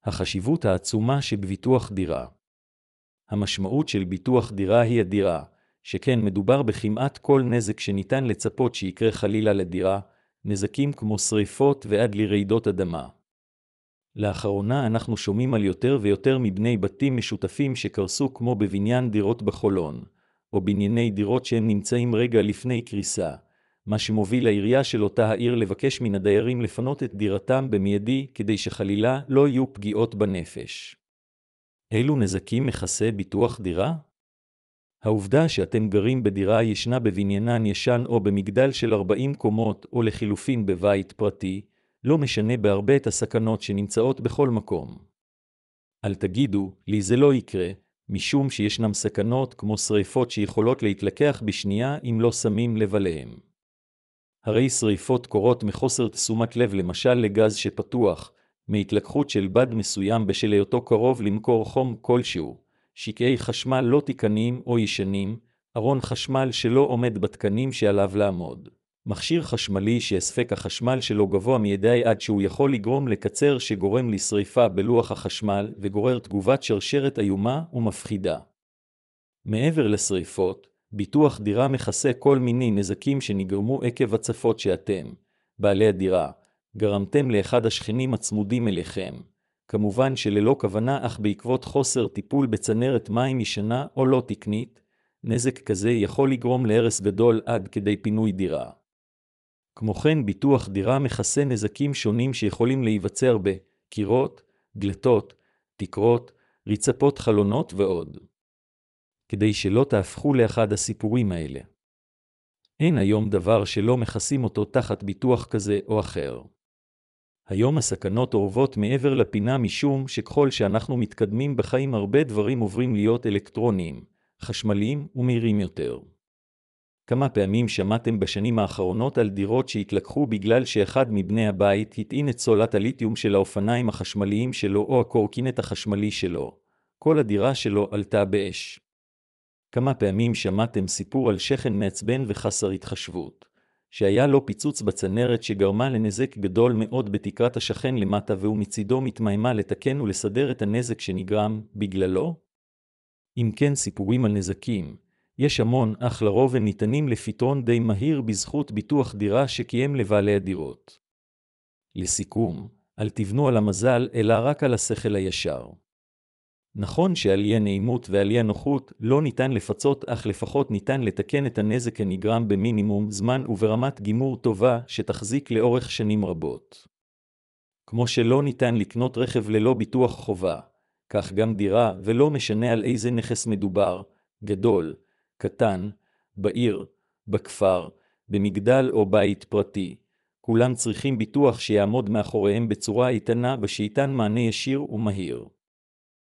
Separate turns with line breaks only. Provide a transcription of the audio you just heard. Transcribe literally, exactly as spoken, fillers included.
החשיבות העצומה שבביטוח דירה. המשמעות של ביטוח דירה היא אדירה, שכן מדובר בכמעט כל נזק שניתן לצפות שיקרה חלילה לדירה, נזקים כמו שריפות ועד לרעידות אדמה. לאחרונה אנחנו שומעים על יותר ויותר מבני בתים משותפים שקרסו כמו בבניין דירות בחולון, או בנייני דירות שהם נמצאים רגע לפני קריסה, מה שמוביל לעירייה של אותה העיר לבקש מן הדיירים לפנות את דירתם במיידי כדי שחלילה לא יהיו פגיעות בנפש. אילו נזקים מכסה ביטוח דירה? העובדה שאתם גרים בדירה ישנה בבניינן ישן או במגדל של ארבעים קומות או לחילופין בבית פרטי, לא משנה בהרבה את הסכנות שנמצאות בכל מקום. אל תגידו, לי זה לא יקרה, משום שישנם סכנות כמו שריפות שיכולות להתלקח בשנייה אם לא שמים לב עליהם. הרי שריפות קורות מחוסר תשומת לב למשל לגז שפתוח, מהתלקחות של בד מסוים בשל היותו קרוב למקור חום כלשהו, שקעי חשמל לא תקניים או ישנים, ארון חשמל שלא עומד בתקנים שעליו לעמוד. מכשיר חשמלי שהספק החשמל שלו גבוה מידי עד שהוא יכול לגרום לקצר שגורם לשריפה בלוח החשמל וגורר תגובת שרשרת איומה ומפחידה. מעבר לשריפות, ביטוח דירה מכסה כל מיני נזקים שנגרמו עקב הצפות שאתם, בעלי הדירה, גרמתם לאחד השכנים הצמודים אליכם. כמובן שללא כוונה אך בעקבות חוסר טיפול בצנרת מים ישנה או לא תקנית, נזק כזה יכול לגרום להרס גדול עד כדי פינוי דירה. כמו כן, ביטוח דירה מכסה נזקים שונים שיכולים להיווצר בקירות, דלתות, תקרות, רצפות חלונות ועוד. כדי שלא תהפכו לאחד הסיפורים האלה. אין היום דבר שלא מכסים אותו תחת ביטוח כזה או אחר. היום הסכנות אורבות מעבר לפינה משום שככל שאנחנו מתקדמים בחיים הרבה דברים עוברים להיות אלקטרוניים, חשמליים ומהירים יותר. כמה פעמים שמעתם בשנים האחרונות על דירות שהתלקחו בגלל שאחד מבני הבית הטעין את סולת הליתיום של האופניים החשמליים שלו או הקורקינט החשמלי שלו. כל הדירה שלו עלתה באש. כמה פעמים שמעתם סיפור על שכן מעצבן וחסר התחשבות, שהיה לו פיצוץ בצנרת שגרמה לנזק גדול מאוד בתקרת השכן למטה והוא מצידו מתמהמה לתקן ולסדר את הנזק שנגרם בגללו? אם כן, סיפורים על נזקים, יש המון, אך לרוב הם ניתנים לפתרון די מהיר בזכות ביטוח דירה שקיים לבעלי הדירות. לסיכום, אל תבנו על המזל אלא רק על השכל הישר. נכון שעל אי הנעימות ועל אי הנוחות לא ניתן לפצות, אך לפחות ניתן לתקן את הנזק הנגרם במינימום זמן וברמת גימור טובה שתחזיק לאורך שנים רבות. כמו שלא ניתן לקנות רכב ללא ביטוח חובה, כך גם דירה, ולא משנה על איזה נכס מדובר, גדול, קטן, בעיר, בכפר, במגדל או בית פרטי. כולם צריכים ביטוח שיעמוד מאחוריהם בצורה איתנה ושייתן מענה ישיר ומהיר.